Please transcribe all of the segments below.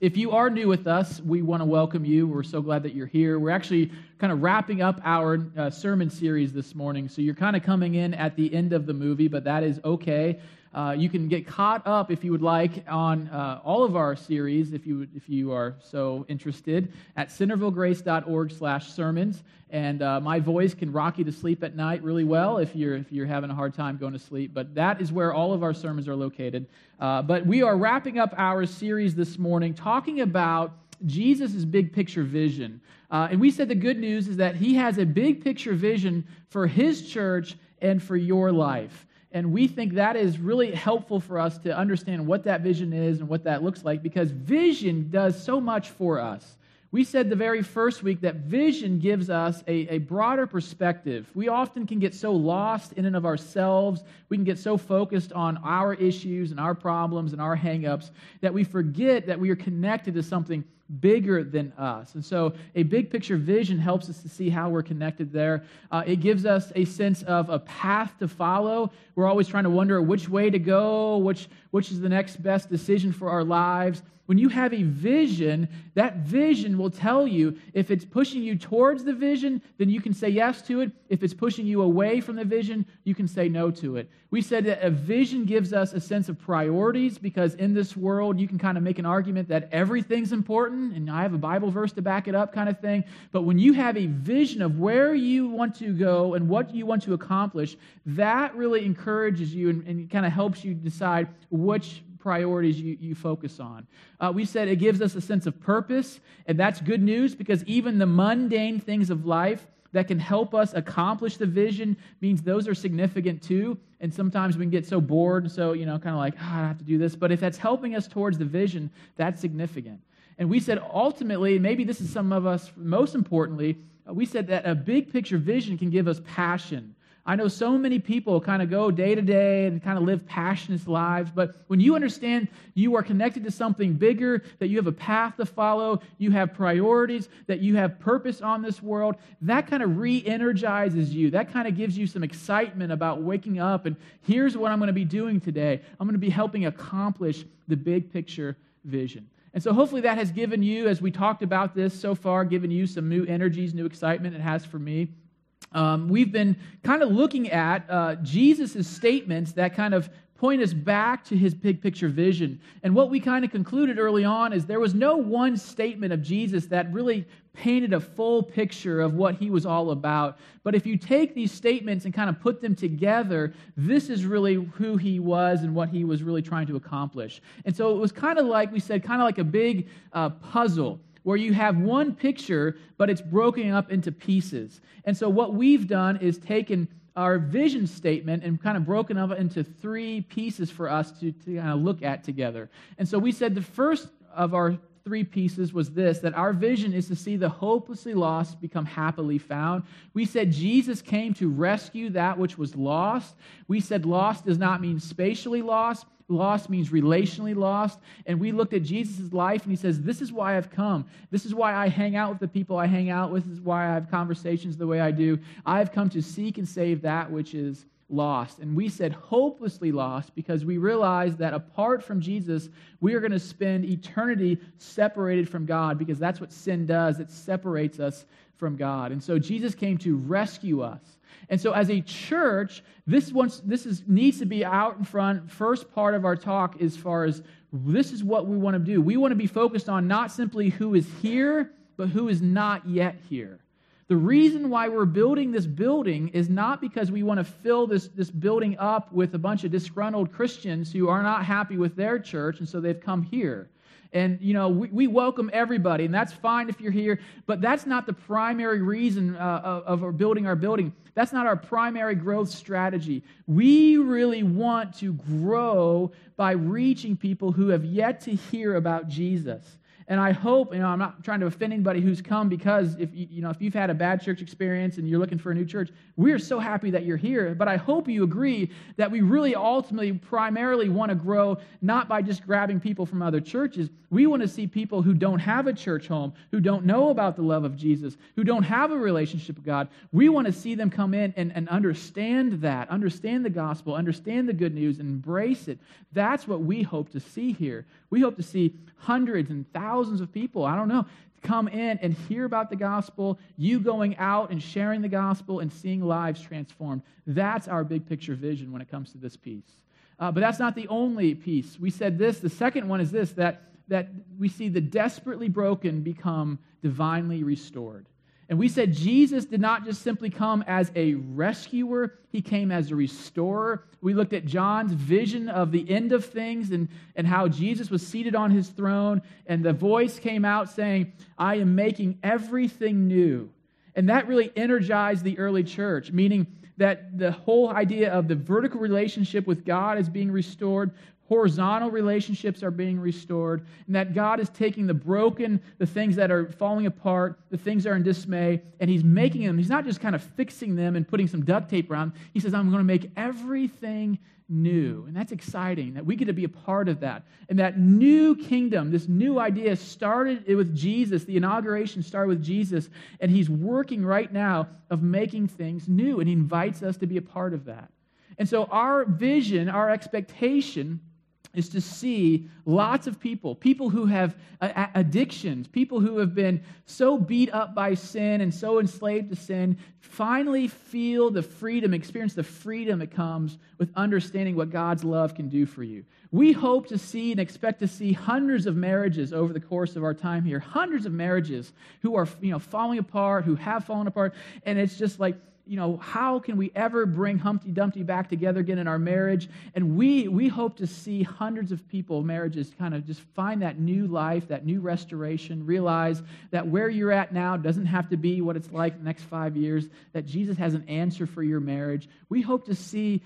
If you are new with us, we want to welcome you. We're so glad that you're here. We're actually kind of wrapping up our sermon series this morning, so you're kind of coming in at the end of the movie, but that is okay. You can get caught up, if you would like, on all of our series, if you are so interested, at centervillegrace.org/sermons. And my voice can rock you to sleep at night really well if you're having a hard time going to sleep. But that is where all of our sermons are located. But we are wrapping up our series this morning, talking about Jesus' big picture vision. And we said the good news is that he has a big picture vision for his church and for your life. And we think that is really helpful for us to understand what that vision is and what that looks like, because vision does so much for us. We said the very first week that vision gives us a broader perspective. We often can get so lost in and of ourselves, we can get so focused on our issues and our problems and our hang-ups that we forget that we are connected to something bigger than us. And so a big picture vision helps us to see how we're connected there. It gives us a sense of a path to follow. We're always trying to wonder which way to go, which is the next best decision for our lives. When you have a vision, that vision will tell you if it's pushing you towards the vision, then you can say yes to it. If it's pushing you away from the vision, you can say no to it. We said that a vision gives us a sense of priorities, because in this world, you can kind of make an argument that everything's important, and I have a Bible verse to back it up kind of thing. But when you have a vision of where you want to go and what you want to accomplish, that really encourages you and kind of helps you decide which priorities you focus on. We said it gives us a sense of purpose, and that's good news, because even the mundane things of life that can help us accomplish the vision means those are significant too. And sometimes we can get so bored, so, kind of like, I have to do this. But if that's helping us towards the vision, that's significant. And we said ultimately, maybe this is some of us, most importantly, we said that a big picture vision can give us passion. I know so many people kind of go day to day and kind of live passionate lives, but when you understand you are connected to something bigger, that you have a path to follow, you have priorities, that you have purpose on this world, that kind of re-energizes you. That kind of gives you some excitement about waking up and here's what I'm going to be doing today. I'm going to be helping accomplish the big picture vision. And so hopefully that has given you, as we talked about this so far, given you some new energies, new excitement. It has for me. We've been kind of looking at Jesus' statements that kind of point us back to his big picture vision. And what we kind of concluded early on is there was no one statement of Jesus that really painted a full picture of what he was all about. But if you take these statements and kind of put them together, this is really who he was and what he was really trying to accomplish. And so it was kind of like, we said, kind of like a big puzzle, where you have one picture, but it's broken up into pieces. And so what we've done is taken our vision statement and kind of broken up into three pieces for us to kind of look at together. And so we said the first of our three pieces was this, that our vision is to see the hopelessly lost become happily found. We said Jesus came to rescue that which was lost. We said lost does not mean spatially lost. Lost means relationally lost. And we looked at Jesus' life, and he says, this is why I've come. This is why I hang out with the people I hang out with. This is why I have conversations the way I do. I've come to seek and save that which is lost. And we said hopelessly lost because we realized that apart from Jesus, we are going to spend eternity separated from God, because that's what sin does. It separates us from God. And so Jesus came to rescue us. And so as a church, this needs to be out in front. First part of our talk, as far as this is what we want to do. We want to be focused on not simply who is here, but who is not yet here. The reason why we're building this building is not because we want to fill this building up with a bunch of disgruntled Christians who are not happy with their church, and so they've come here. And, we welcome everybody, and that's fine if you're here, but that's not the primary reason of our building. That's not our primary growth strategy. We really want to grow by reaching people who have yet to hear about Jesus. And I hope, I'm not trying to offend anybody who's come, because if you've had a bad church experience and you're looking for a new church, we are so happy that you're here. But I hope you agree that we really ultimately primarily want to grow not by just grabbing people from other churches. We want to see people who don't have a church home, who don't know about the love of Jesus, who don't have a relationship with God. We want to see them come in and understand that, understand the gospel, understand the good news, and embrace it. That's what we hope to see here. We hope to see hundreds and thousands of people, I don't know, come in and hear about the gospel, you going out and sharing the gospel and seeing lives transformed. That's our big picture vision when it comes to this piece. But that's not the only piece. We said this, the second one is this, that we see the desperately broken become divinely restored. And we said Jesus did not just simply come as a rescuer, he came as a restorer. We looked at John's vision of the end of things and how Jesus was seated on his throne, and the voice came out saying, I am making everything new. And that really energized the early church, meaning that the whole idea of the vertical relationship with God is being restored, horizontal relationships are being restored, and that God is taking the broken, the things that are falling apart, the things that are in dismay, and he's making them. He's not just kind of fixing them and putting some duct tape around them. He says, I'm going to make everything new. And that's exciting, that we get to be a part of that. And that new kingdom, this new idea started with Jesus. The inauguration started with Jesus, and he's working right now of making things new, and he invites us to be a part of that. And so our vision, our expectation is to see lots of people who have addictions, people who have been so beat up by sin and so enslaved to sin, finally feel the freedom, experience the freedom that comes with understanding what God's love can do for you. We hope to see and expect to see hundreds of marriages over the course of our time here, hundreds of marriages who are falling apart, who have fallen apart, and it's just like, how can we ever bring Humpty Dumpty back together again in our marriage? And we hope to see hundreds of people, marriages, kind of just find that new life, that new restoration, realize that where you're at now doesn't have to be what it's like the next 5 years, that Jesus has an answer for your marriage. We hope to see,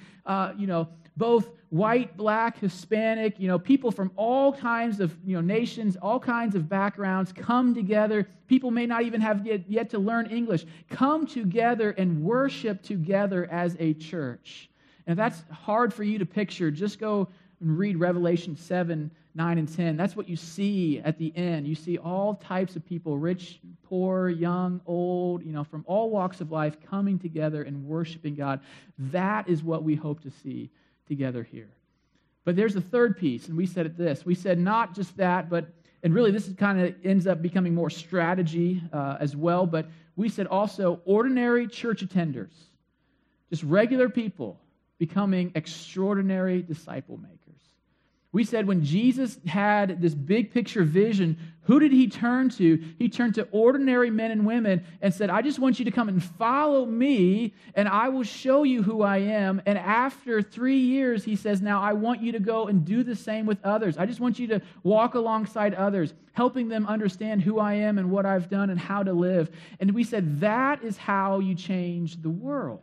both white, black, Hispanic, people from all kinds of nations, all kinds of backgrounds come together. People may not even have yet to learn English. Come together and worship together as a church. And if that's hard for you to picture, just go and read Revelation 7, 9, and 10. That's what you see at the end. You see all types of people, rich, poor, young, old, from all walks of life coming together and worshiping God. That is what we hope to see together here. But there's a third piece, and we said it this. We said not just that, and really this kind of ends up becoming more strategy as well, but we said also ordinary church attenders, just regular people becoming extraordinary disciple makers. We said when Jesus had this big picture vision, who did he turn to? He turned to ordinary men and women and said, I just want you to come and follow me, and I will show you who I am. And after 3 years, he says, now I want you to go and do the same with others. I just want you to walk alongside others, helping them understand who I am and what I've done and how to live. And we said, that is how you change the world.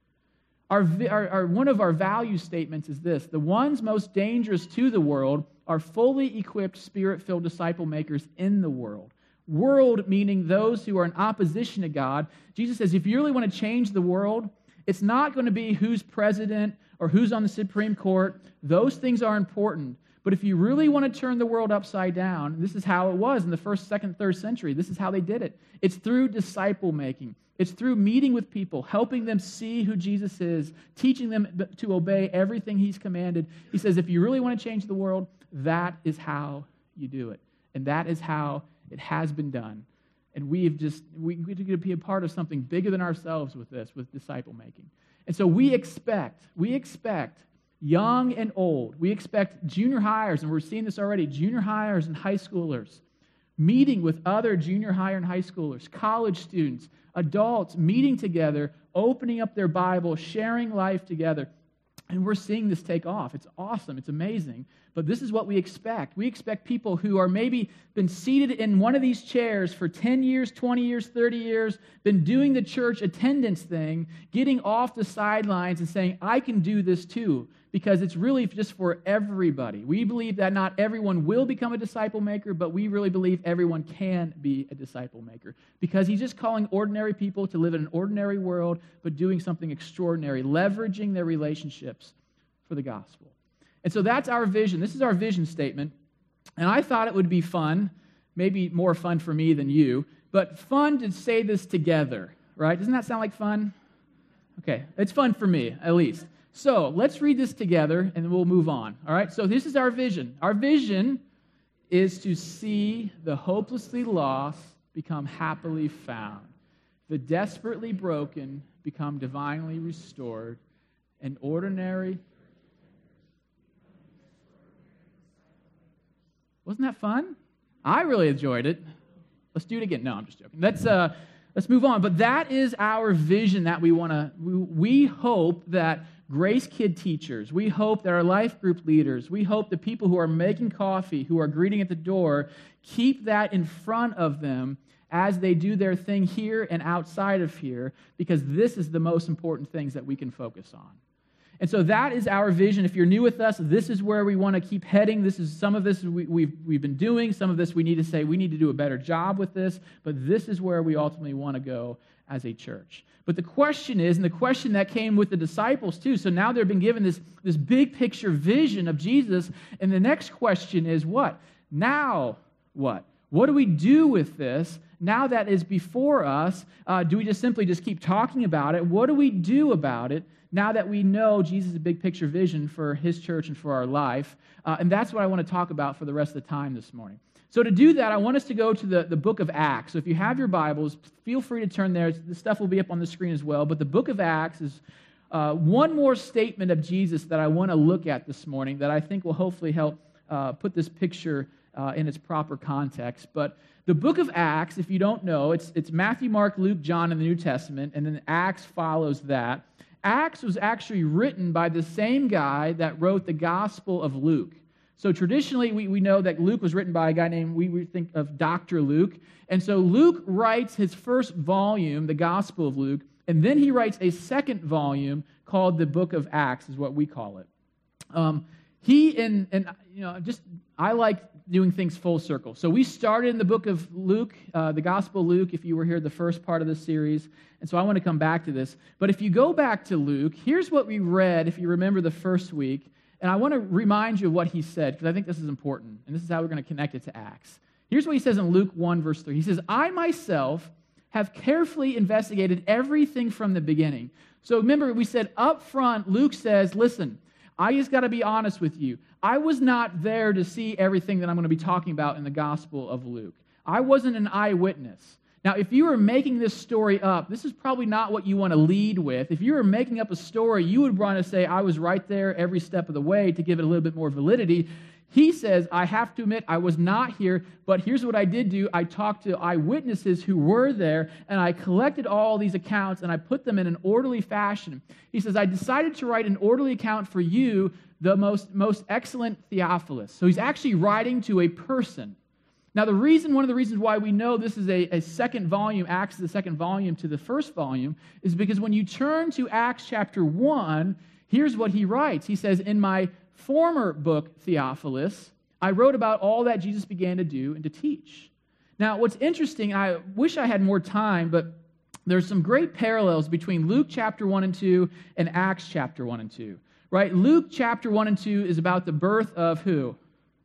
One of our value statements is this: the ones most dangerous to the world are fully equipped, spirit-filled disciple makers in the world. World meaning those who are in opposition to God. Jesus says, if you really want to change the world, it's not going to be who's president or who's on the Supreme Court. Those things are important. But if you really want to turn the world upside down, this is how it was in the 1st, 2nd, 3rd century. This is how they did it. It's through disciple making. It's through meeting with people, helping them see who Jesus is, teaching them to obey everything he's commanded. He says, if you really want to change the world, that is how you do it. And that is how it has been done. And we get to be a part of something bigger than ourselves with this, with disciple making. And so we expect young and old, we expect junior hires, and we're seeing this already, junior hires and high schoolers, meeting with other junior high and high schoolers, college students, adults, meeting together, opening up their Bible, sharing life together. And we're seeing this take off. It's awesome. It's amazing. But this is what we expect. We expect people who are maybe been seated in one of these chairs for 10 years, 20 years, 30 years, been doing the church attendance thing, getting off the sidelines and saying, I can do this too, because it's really just for everybody. We believe that not everyone will become a disciple maker, but we really believe everyone can be a disciple maker, because he's just calling ordinary people to live in an ordinary world, but doing something extraordinary, leveraging their relationships for the gospel. And so that's our vision. This is our vision statement. And I thought it would be fun, maybe more fun for me than you, but fun to say this together, right? Doesn't that sound like fun? Okay, it's fun for me, at least. So let's read this together, and we'll move on, all right? So this is our vision. Our vision is to see the hopelessly lost become happily found, the desperately broken become divinely restored, and ordinary... Wasn't that fun? I really enjoyed it. Let's do it again. No, I'm just joking. Let's move on. But that is our vision that we hope that Grace Kid teachers, we hope that our life group leaders, we hope the people who are making coffee, who are greeting at the door, keep that in front of them as they do their thing here and outside of here, because this is the most important things that we can focus on. And so that is our vision. If you're new with us, this is where we want to keep heading. This is some of this we've been doing. Some of this we need to say we need to do a better job with this. But this is where we ultimately want to go as a church. But the question is, and the question that came with the disciples too, so now they've been given this big picture vision of Jesus, and the next question is what? Now what? What do we do with this now that is before us? Do we just simply keep talking about it? What do we do about it now that we know Jesus' big picture vision for his church and for our life? And that's what I want to talk about for the rest of the time this morning. So to do that, I want us to go to the book of Acts. So if you have your Bibles, feel free to turn there. The stuff will be up on the screen as well. But the book of Acts is one more statement of Jesus that I want to look at this morning that I think will hopefully help put this picture in its proper context. But the book of Acts, if you don't know, it's Matthew, Mark, Luke, John in the New Testament, and then Acts follows that. Acts was actually written by the same guy that wrote the Gospel of Luke. So traditionally, we know that Luke was written by a guy named, we think of Dr. Luke. And so Luke writes his first volume, the Gospel of Luke, and then he writes a second volume called the book of Acts, is what we call it. I like doing things full circle. So we started in the book of Luke, the Gospel of Luke, if you were here the first part of the series. And so I want to come back to this. But if you go back to Luke, here's what we read, if you remember the first week. And I want to remind you of what he said, because I think this is important. And this is how we're going to connect it to Acts. Here's what he says in Luke 1, verse 3. He says, I myself have carefully investigated everything from the beginning. So remember, we said up front, Luke says, listen, I just got to be honest with you. I was not there to see everything that I'm going to be talking about in the Gospel of Luke. I wasn't an eyewitness. Now, if you were making this story up, this is probably not what you want to lead with. If you were making up a story, you would want to say, I was right there every step of the way to give it a little bit more validity. He says, I have to admit, I was not here, but here's what I did do. I talked to eyewitnesses who were there, and I collected all these accounts, and I put them in an orderly fashion. He says, I decided to write an orderly account for you, the most excellent Theophilus. So he's actually writing to a person. Now, one of the reasons why we know this is a second volume, Acts is the second volume to the first volume, is because when you turn to Acts chapter 1, here's what he writes. He says, in my former book, Theophilus, I wrote about all that Jesus began to do and to teach. Now, what's interesting, I wish I had more time, but there's some great parallels between Luke chapter 1 and 2 and Acts chapter 1 and 2. Right? Luke chapter 1 and 2 is about the birth of who?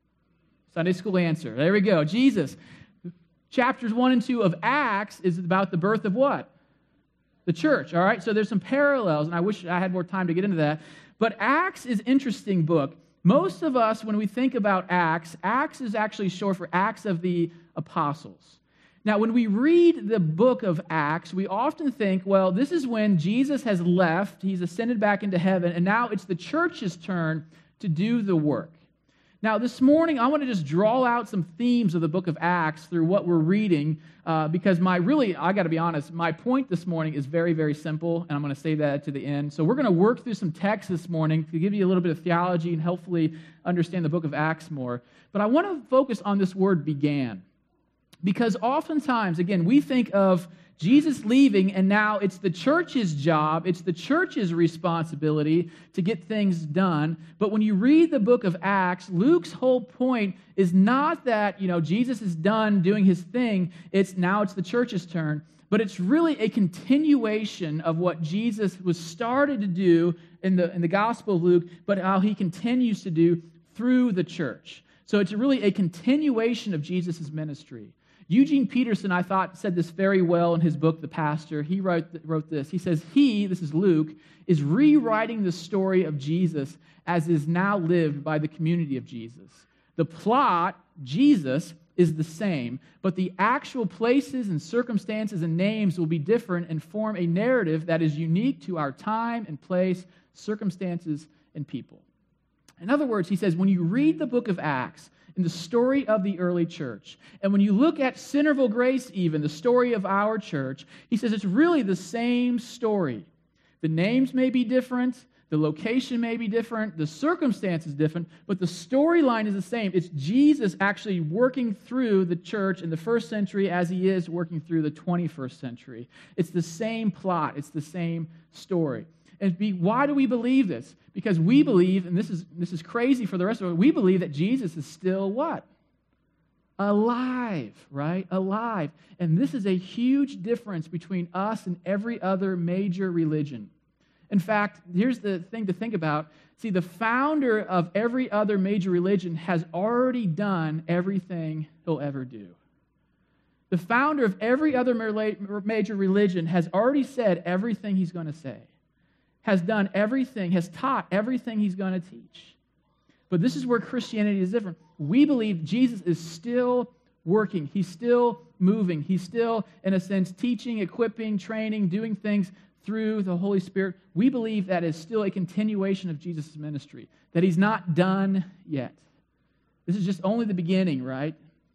Sunday school answer. There we go. Jesus. Chapters 1 and 2 of Acts is about the birth of what? The church. All right? So there's some parallels, and I wish I had more time to get into that. But Acts is an interesting book. Most of us, when we think about Acts, Acts is actually short for Acts of the Apostles. Now, when we read the book of Acts, we often think, well, this is when Jesus has left, he's ascended back into heaven, and now it's the church's turn to do the work. Now, this morning, I want to just draw out some themes of the book of Acts through what we're reading, because I got to be honest, my point this morning is very, very simple, and I'm going to save that to the end. So we're going to work through some text this morning to give you a little bit of theology and hopefully understand the book of Acts more. But I want to focus on this word began, because oftentimes, again, we think of Jesus leaving, and now it's the church's job, it's the church's responsibility to get things done. But when you read the book of Acts, Luke's whole point is not that, Jesus is done doing his thing, it's the church's turn, but it's really a continuation of what Jesus was started to do in the Gospel of Luke, but how he continues to do through the church. So it's really a continuation of Jesus' ministry. Eugene Peterson, I thought, said this very well in his book, The Pastor. He wrote this. He says, this is Luke, is rewriting the story of Jesus as is now lived by the community of Jesus. The plot, Jesus, is the same, but the actual places and circumstances and names will be different and form a narrative that is unique to our time and place, circumstances, and people. In other words, he says, when you read the book of Acts, in the story of the early church, and when you look at Centerville Grace even, the story of our church, he says it's really the same story. The names may be different, the location may be different, the circumstances different, but the storyline is the same. It's Jesus actually working through the church in the first century as he is working through the 21st century. It's the same plot. It's the same story. And why do we believe this? Because we believe, and this is crazy for the rest of us, we believe that Jesus is still what? Alive, right? Alive. And this is a huge difference between us and every other major religion. In fact, here's the thing to think about. See, the founder of every other major religion has already done everything he'll ever do. The founder of every other major religion has already said everything he's going to say, has done everything, has taught everything he's going to teach. But this is where Christianity is different. We believe Jesus is still working. He's still moving. He's still, in a sense, teaching, equipping, training, doing things through the Holy Spirit. We believe that is still a continuation of Jesus' ministry, that he's not done yet. This is just only the beginning, right?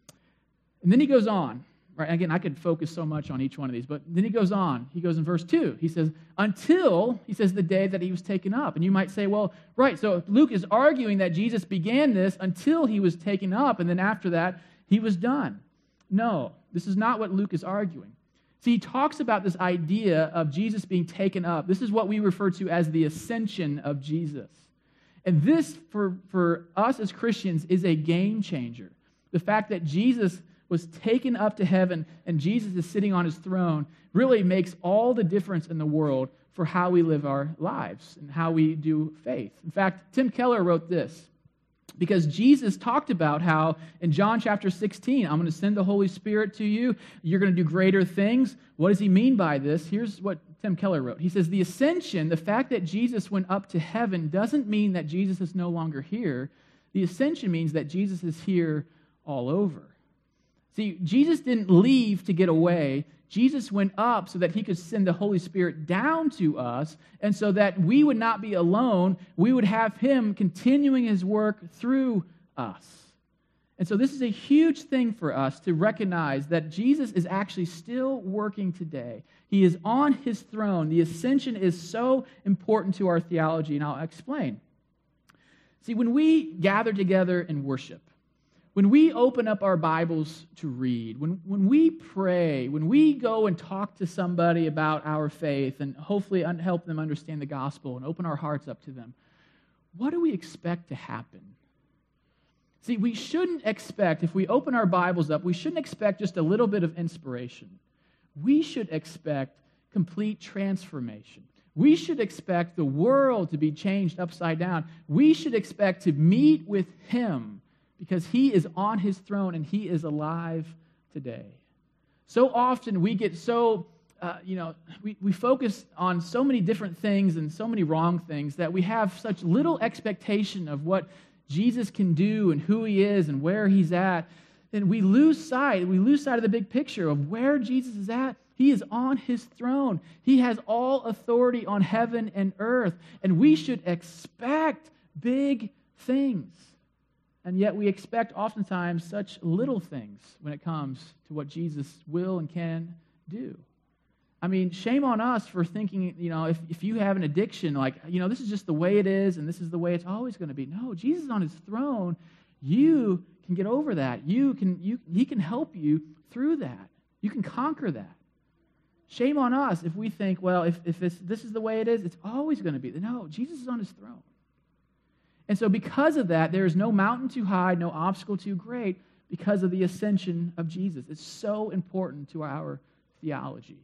And then he goes on. Right, again, I could focus so much on each one of these, but then he goes on. He goes in verse 2. He says, until, he says, the day that he was taken up. And you might say, well, right, so Luke is arguing that Jesus began this until he was taken up, and then after that, he was done. No, this is not what Luke is arguing. See, he talks about this idea of Jesus being taken up. This is what we refer to as the ascension of Jesus. And this, for us as Christians, is a game changer. The fact that Jesus was taken up to heaven and Jesus is sitting on his throne really makes all the difference in the world for how we live our lives and how we do faith. In fact, Tim Keller wrote this, because Jesus talked about how in John chapter 16, I'm going to send the Holy Spirit to you. You're going to do greater things. What does he mean by this? Here's what Tim Keller wrote. He says, the ascension, the fact that Jesus went up to heaven doesn't mean that Jesus is no longer here. The ascension means that Jesus is here all over. See, Jesus didn't leave to get away. Jesus went up so that he could send the Holy Spirit down to us, and so that we would not be alone. We would have him continuing his work through us. And so this is a huge thing for us to recognize that Jesus is actually still working today. He is on his throne. The ascension is so important to our theology, and I'll explain. See, when we gather together in worship, when we open up our Bibles to read, when we pray, when we go and talk to somebody about our faith and hopefully help them understand the gospel and open our hearts up to them, what do we expect to happen? See, we shouldn't expect, if we open our Bibles up, we shouldn't expect just a little bit of inspiration. We should expect complete transformation. We should expect the world to be changed upside down. We should expect to meet with him, because he is on his throne and he is alive today. So often we get so, we focus on so many different things and so many wrong things that we have such little expectation of what Jesus can do and who he is and where he's at. And we lose sight of the big picture of where Jesus is at. He is on his throne. He has all authority on heaven and earth. And we should expect big things. And yet we expect oftentimes such little things when it comes to what Jesus will and can do. I mean, shame on us for thinking, if you have an addiction, this is just the way it is and this is the way it's always going to be. No, Jesus is on his throne. You can get over that. He can help you through that. You can conquer that. Shame on us if we think, well, if this is the way it is, it's always going to be. No, Jesus is on his throne. And so because of that, there is no mountain too high, no obstacle too great, because of the ascension of Jesus. It's so important to our theology.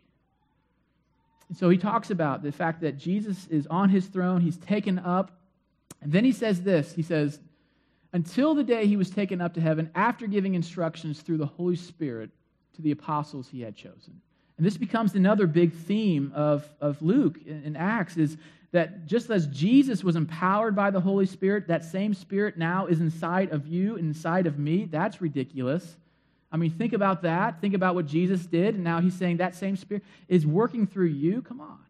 And so he talks about the fact that Jesus is on his throne, he's taken up, and then he says this, he says, until the day he was taken up to heaven, after giving instructions through the Holy Spirit to the apostles he had chosen. And this becomes another big theme of Luke in Acts, is that just as Jesus was empowered by the Holy Spirit, that same Spirit now is inside of you, inside of me. That's ridiculous. I mean, think about that. Think about what Jesus did, and now he's saying that same Spirit is working through you. Come on.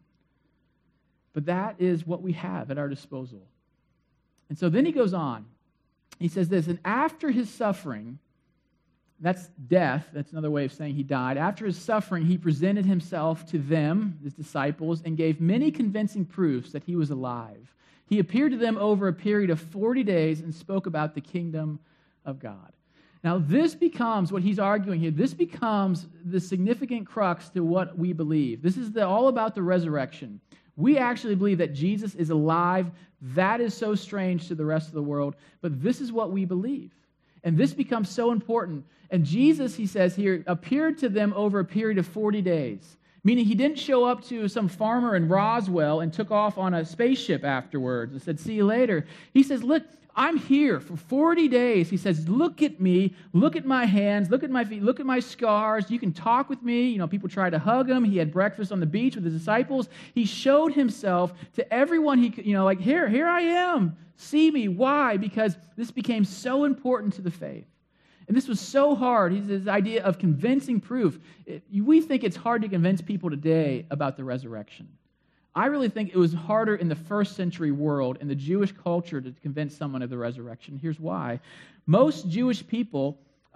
But that is what we have at our disposal. And so then he goes on. He says this, and after his suffering, that's death, that's another way of saying he died. After his suffering, he presented himself to them, his disciples, and gave many convincing proofs that he was alive. He appeared to them over a period of 40 days and spoke about the kingdom of God. Now, this becomes what he's arguing here. This becomes the significant crux to what we believe. This is all about the resurrection. We actually believe that Jesus is alive. That is so strange to the rest of the world, but this is what we believe. And this becomes so important. And Jesus, he says here, appeared to them over a period of 40 days, meaning he didn't show up to some farmer in Roswell and took off on a spaceship afterwards and said, see you later. He says, look, I'm here for 40 days. He says, look at me, look at my hands, look at my feet, look at my scars. You can talk with me. You know, people tried to hug him. He had breakfast on the beach with his disciples. He showed himself to everyone he could, like, here I am. See me. Why? Because this became so important to the faith. And this was so hard. His idea of convincing proof. We think it's hard to convince people today about the resurrection. I really think it was harder in the first century world, in the Jewish culture, to convince someone of the resurrection. Here's why. Most Jewish people,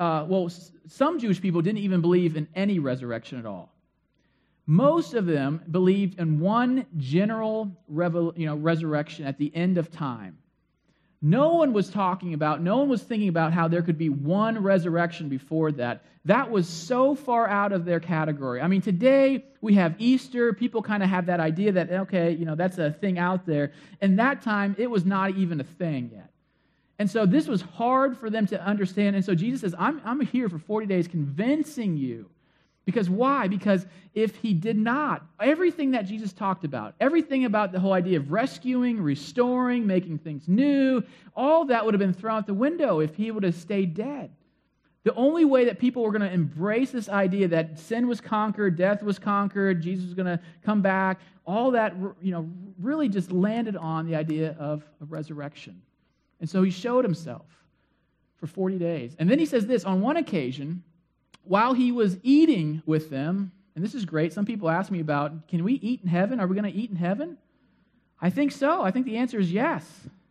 some Jewish people didn't even believe in any resurrection at all. Most of them believed in one general resurrection at the end of time. No one was thinking about how there could be one resurrection before that. That was so far out of their category. I mean, today we have Easter. People kind of have that idea that, okay, that's a thing out there. And that time, it was not even a thing yet. And so this was hard for them to understand. And so Jesus says, I'm here for 40 days convincing you. Because why? Because if he did not, everything that Jesus talked about, everything about the whole idea of rescuing, restoring, making things new, all that would have been thrown out the window if he would have stayed dead. The only way that people were going to embrace this idea that sin was conquered, death was conquered, Jesus was going to come back, all that, really just landed on the idea of resurrection. And so he showed himself for 40 days. And then he says this, on one occasion, while he was eating with them, and this is great, some people ask me about, can we eat in heaven? Are we going to eat in heaven? I think so. I think the answer is yes.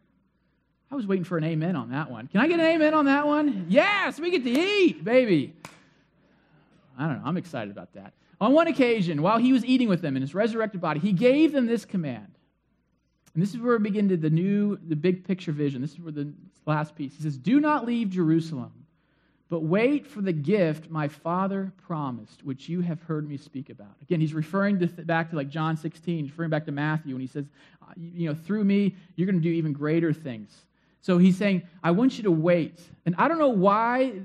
I was waiting for an amen on that one. Can I get an amen on that one? Yes, we get to eat, baby. I don't know. I'm excited about that. On one occasion, while he was eating with them in his resurrected body, he gave them this command. And this is where we begin to the big picture vision. This is where the last piece. He says, do not leave Jerusalem, but wait for the gift my Father promised, which you have heard me speak about. Again, he's referring back to like John 16, referring back to Matthew, and he says, through me, you're going to do even greater things. So he's saying, I want you to wait. And I don't know why,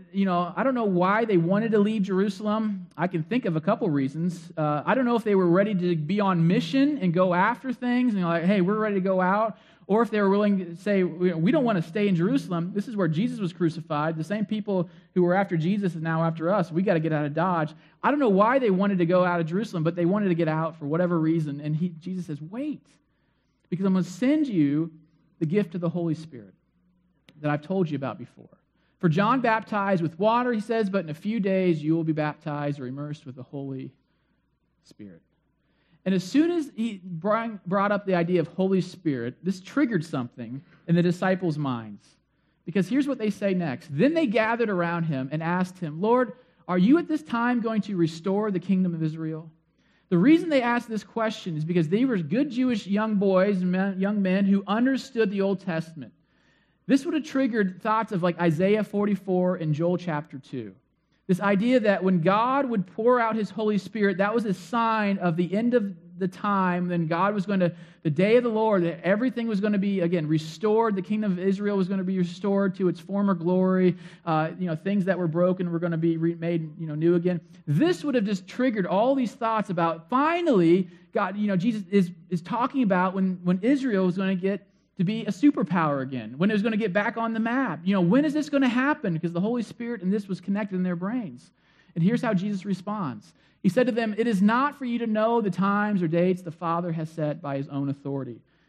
they wanted to leave Jerusalem. I can think of a couple reasons. I don't know if they were ready to be on mission and go after things, and like, hey, we're ready to go out. Or if they were willing to say, we don't want to stay in Jerusalem. This is where Jesus was crucified. The same people who were after Jesus is now after us. We got to get out of Dodge. I don't know why they wanted to go out of Jerusalem, but they wanted to get out for whatever reason. And Jesus says, wait, because I'm going to send you the gift of the Holy Spirit that I've told you about before. For John baptized with water, he says, but in a few days you will be baptized or immersed with the Holy Spirit. And as soon as he brought up the idea of Holy Spirit, this triggered something in the disciples' minds. Because here's what they say next. Then they gathered around him and asked him, Lord, are you at this time going to restore the kingdom of Israel? The reason they asked this question is because they were good Jewish young boys and young men who understood the Old Testament. This would have triggered thoughts of like Isaiah 44 and Joel chapter 2. This idea that when God would pour out his Holy Spirit, that was a sign of the end of the time, then God was going to, the day of the Lord, that everything was going to be, again, restored. The kingdom of Israel was going to be restored to its former glory. Things that were broken were going to be made, new again. This would have just triggered all these thoughts about finally, God, Jesus is talking about when Israel was going to get to be a superpower again, when it was going to get back on the map. When is this going to happen? Because the Holy Spirit and this was connected in their brains. And here's how Jesus responds. He said to them, it is not for you to know the times or dates the Father has set by his own authority,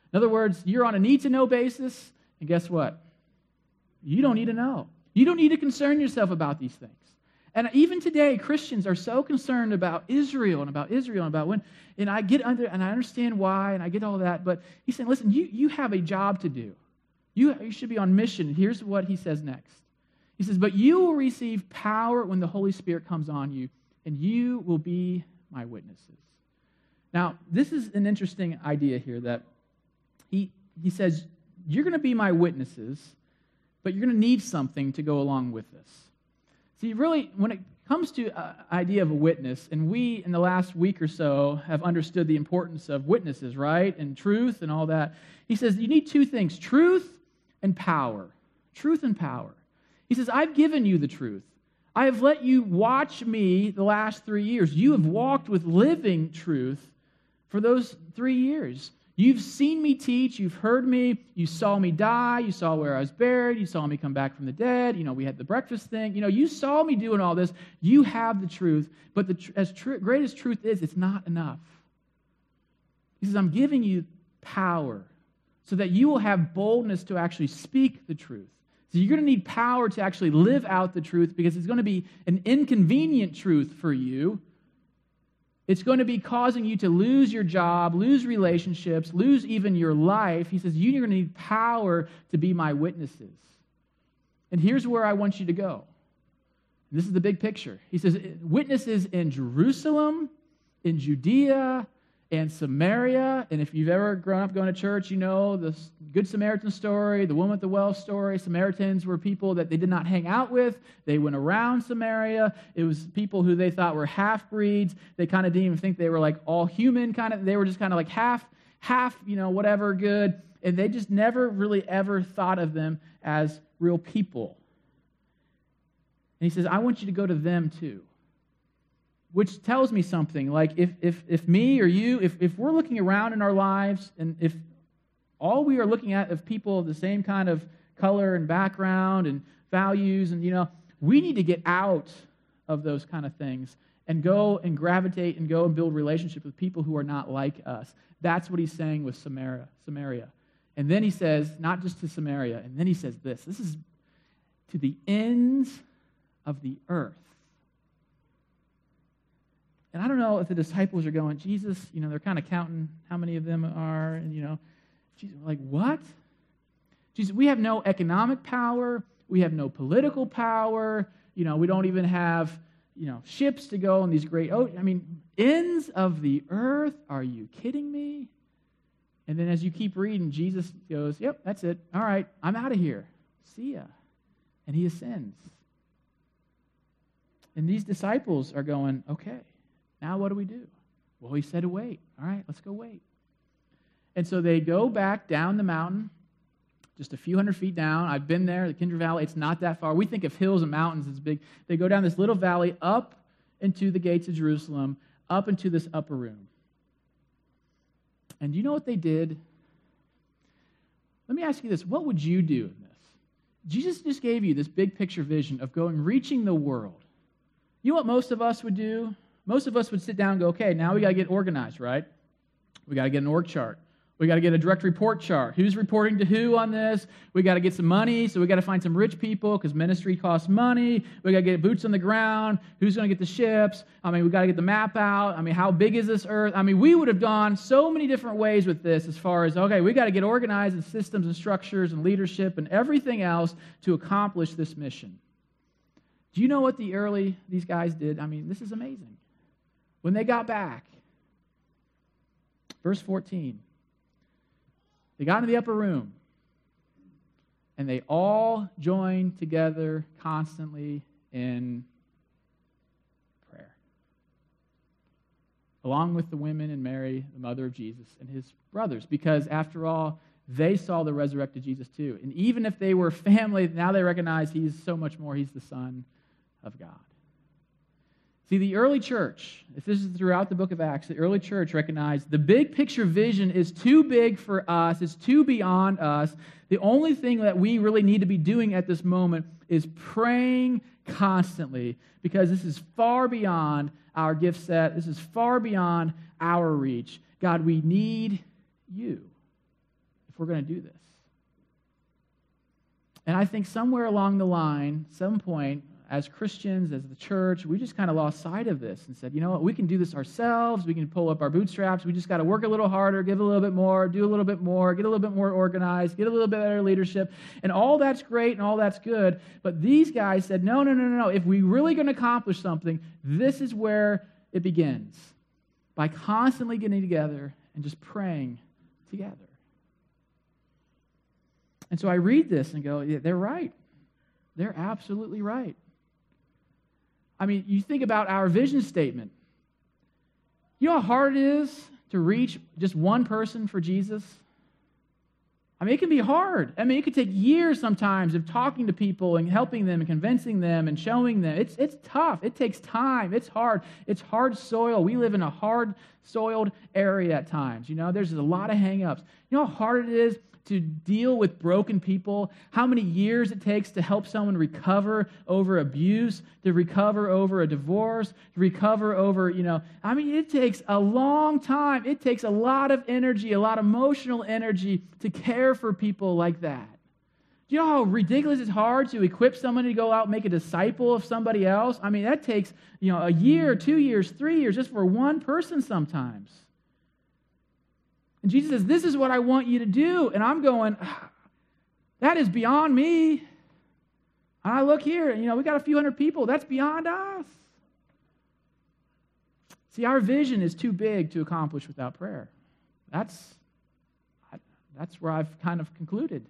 In other words, you're on a need-to-know basis, and guess what? You don't need to know. You don't need to concern yourself about these things. And even today, Christians are so concerned about Israel and about when, and I get under, and I understand why, and I get all that, but he's saying, listen, you have a job to do. You should be on mission. And here's what he says next. He says, but you will receive power when the Holy Spirit comes on you, and you will be my witnesses. Now, this is an interesting idea here that he says, you're going to be my witnesses, but you're going to need something to go along with this. See, really, when it comes to idea of a witness, and we, in the last week or so, have understood the importance of witnesses, right? And truth and all that. He says, you need two things, truth and power. Truth and power. He says, I've given you the truth. I have let you watch me the last 3 years. You have walked with living truth for those 3 years. You've seen me teach, you've heard me, you saw me die, you saw where I was buried, you saw me come back from the dead, we had the breakfast thing, you saw me doing all this. You have the truth, but great as truth is, it's not enough. He says, I'm giving you power so that you will have boldness to actually speak the truth. So you're going to need power to actually live out the truth because it's going to be an inconvenient truth for you. It's going to be causing you to lose your job, lose relationships, lose even your life. He says, you're going to need power to be my witnesses. And here's where I want you to go. This is the big picture. He says, witnesses in Jerusalem, in Judea, and Samaria. And if you've ever grown up going to church, you know the Good Samaritan story, the woman at the well story. Samaritans were people that they did not hang out with. They went around Samaria. It was people who they thought were half-breeds. They kind of didn't even think they were like all human kind of. They were just kind of like half, whatever good. And they just never really ever thought of them as real people. And he says, I want you to go to them too. Which tells me something, like if me or you, if we're looking around in our lives, and if all we are looking at of people of the same kind of color and background and values, and we need to get out of those kind of things and go and gravitate and go and build relationships with people who are not like us. That's what he's saying with Samaria. And then he says, not just to Samaria, and then he says this is to the ends of the earth. And I don't know if the disciples are going, Jesus, they're kind of counting how many of them are, and, Jesus, like, what? Jesus, we have no economic power. We have no political power. We don't even have, ships to go on these great, ends of the earth? Are you kidding me? And then as you keep reading, Jesus goes, yep, that's it. All right, I'm out of here. See ya. And he ascends. And these disciples are going, okay. Now what do we do? Well, he said to wait. All right, let's go wait. And so they go back down the mountain, just a few hundred feet down. I've been there, the Kidron Valley. It's not that far. We think of hills and mountains as big. They go down this little valley up into the gates of Jerusalem, up into this upper room. And you know what they did? Let me ask you this. What would you do in this? Jesus just gave you this big picture vision of going, reaching the world. You know what most of us would do? Most of us would sit down and go, okay, now we got to get organized, right? We got to get an org chart. We got to get a direct report chart. Who's reporting to who on this? We got to get some money, so we got to find some rich people because ministry costs money. We got to get boots on the ground. Who's going to get the ships? We got to get the map out. How big is this earth? We would have gone so many different ways with this as far as, okay, we got to get organized in systems and structures and leadership and everything else to accomplish this mission. Do you know what these guys did? This is amazing. When they got back, verse 14, they got in the upper room, and they all joined together constantly in prayer, along with the women and Mary, the mother of Jesus, and his brothers, because after all, they saw the resurrected Jesus too. And even if they were family, now they recognize he's so much more. He's the Son of God. See, the early church, if this is throughout the book of Acts, the early church recognized the big picture vision is too big for us. It's too beyond us. The only thing that we really need to be doing at this moment is praying constantly, because this is far beyond our gift set. This is far beyond our reach. God, we need you. we're going to do this. And I think somewhere along the line, some point, as Christians, as the church, we just kind of lost sight of this and said, you know what, we can do this ourselves. We can pull up our bootstraps. We just got to work a little harder, give a little bit more, do a little bit more, get a little bit more organized, get a little bit better leadership. And all that's great and all that's good. But these guys said, no. If we're really going to accomplish something, this is where it begins, by constantly getting together and just praying together. And so I read this and go, yeah, they're right. They're absolutely right. I mean, you think about our vision statement. You know how hard it is to reach just one person for Jesus? I mean, it can be hard. I mean, it could take years sometimes of talking to people and helping them and convincing them and showing them. It's tough. It takes time. It's hard. It's hard soil. We live in a hard-soiled area at times. You know, there's a lot of hang-ups. You know how hard it is to deal with broken people, how many years it takes to help someone recover over abuse, to recover over a divorce, to recover over, it takes a long time. It takes a lot of energy, a lot of emotional energy to care for people like that. Do you know how ridiculous it's hard to equip someone to go out and make a disciple of somebody else? I mean, that takes, a year, 2 years, 3 years just for one person sometimes. And Jesus says, this is what I want you to do. And I'm going, that is beyond me. And I look here, we got a few hundred people. That's beyond us. See, our vision is too big to accomplish without prayer. That's where I've kind of concluded.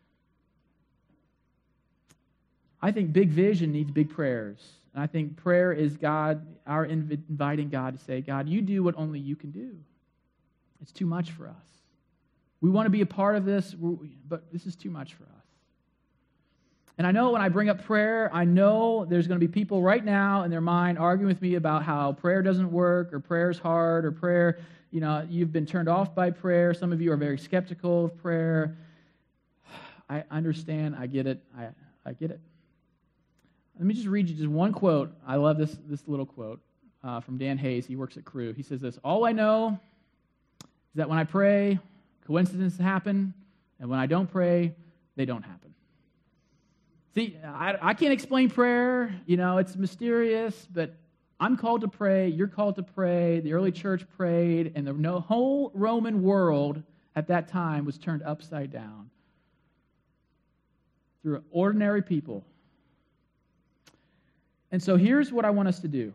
I think big vision needs big prayers. And I think prayer is our inviting God to say, God, you do what only you can do. It's too much for us. We want to be a part of this, but this is too much for us. And I know when I bring up prayer, I know there's going to be people right now in their mind arguing with me about how prayer doesn't work, or prayer's hard, or prayer, you've been turned off by prayer. Some of you are very skeptical of prayer. I understand. I get it. I get it. Let me just read you just one quote. I love this little quote from Dan Hayes. He works at Cru. He says this, all I know is that when I pray, coincidences happen, and when I don't pray, they don't happen. See, I can't explain prayer. It's mysterious, but I'm called to pray. You're called to pray. The early church prayed, and the whole Roman world at that time was turned upside down through ordinary people. And so here's what I want us to do.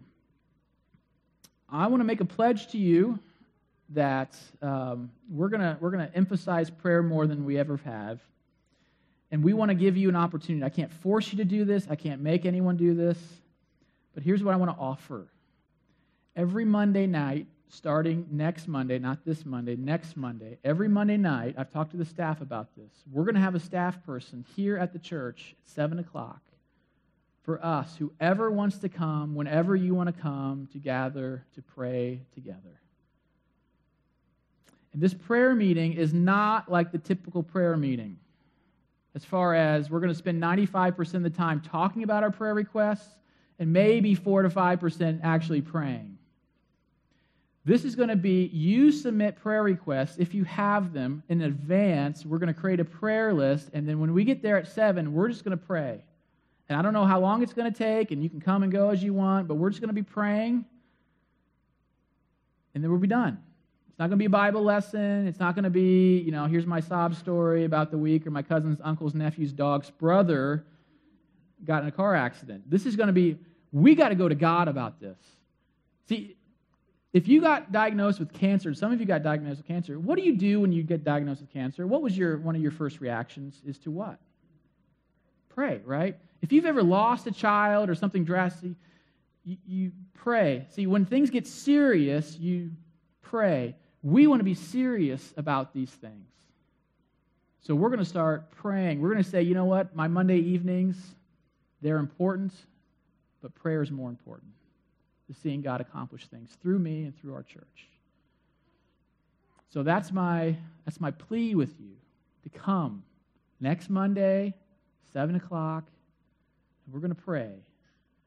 I want to make a pledge to you that we're gonna emphasize prayer more than we ever have, and we want to give you an opportunity. I can't force you to do this. I can't make anyone do this, but here's what I want to offer. Every Monday night, starting next Monday, not this Monday, next Monday, every Monday night, I've talked to the staff about this. We're going to have a staff person here at the church at 7 o'clock for us, whoever wants to come, whenever you want to come, to gather to pray together. This prayer meeting is not like the typical prayer meeting, as far as we're going to spend 95% of the time talking about our prayer requests and maybe 4 to 5% actually praying. This is going to be, you submit prayer requests if you have them in advance. We're going to create a prayer list, and then when we get there at 7, we're just going to pray. And I don't know how long it's going to take, and you can come and go as you want, but we're just going to be praying, and then we'll be done. It's not going to be a Bible lesson. It's not going to be, here's my sob story about the week, or my cousin's uncle's nephew's dog's brother got in a car accident. This is going to be, we got to go to God about this. See, if you got diagnosed with cancer, some of you got diagnosed with cancer, what do you do when you get diagnosed with cancer? What was one of your first reactions is to what? Pray, right? If you've ever lost a child or something drastic, you pray. See, when things get serious, you pray. We want to be serious about these things. So we're going to start praying. We're going to say, you know what? My Monday evenings, they're important, but prayer is more important to seeing God accomplish things through me and through our church. So that's my plea with you, to come next Monday, 7 o'clock, and we're going to pray.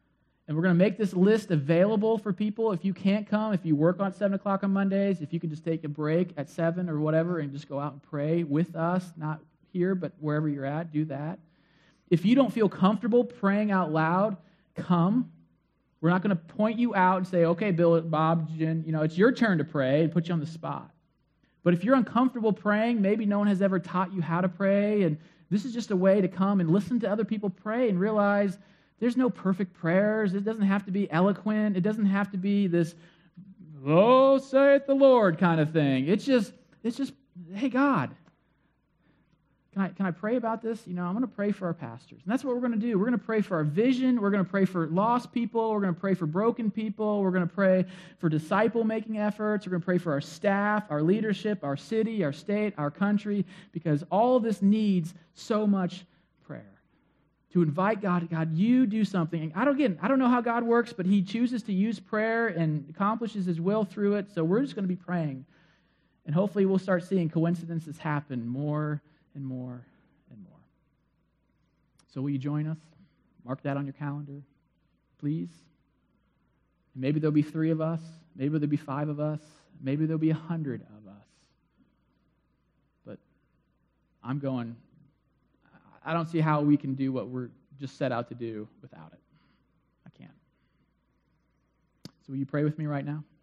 And we're going to make this list available for people. If you can't come, if you work on 7 o'clock on Mondays, if you can just take a break at 7 or whatever and just go out and pray with us, not here, but wherever you're at, do that. If you don't feel comfortable praying out loud, come. We're not going to point you out and say, okay, Bill, Bob, Jen, it's your turn to pray and put you on the spot. But if you're uncomfortable praying, maybe no one has ever taught you how to pray, and this is just a way to come and listen to other people pray and realize there's no perfect prayers. It doesn't have to be eloquent. It doesn't have to be this, oh, saith the Lord kind of thing. It's just, hey, God, can I pray about this? I'm going to pray for our pastors. And that's what we're going to do. We're going to pray for our vision. We're going to pray for lost people. We're going to pray for broken people. We're going to pray for disciple-making efforts. We're going to pray for our staff, our leadership, our city, our state, our country, because all of this needs so much prayer. To invite God, you do something. I don't know how God works, but he chooses to use prayer and accomplishes his will through it, so we're just going to be praying. And hopefully we'll start seeing coincidences happen more and more and more. So will you join us? Mark that on your calendar, please. And maybe there'll be 3 of us. Maybe there'll be 5 of us. Maybe there'll be 100 of us. But I don't see how we can do what we're just set out to do without it. I can't. So will you pray with me right now?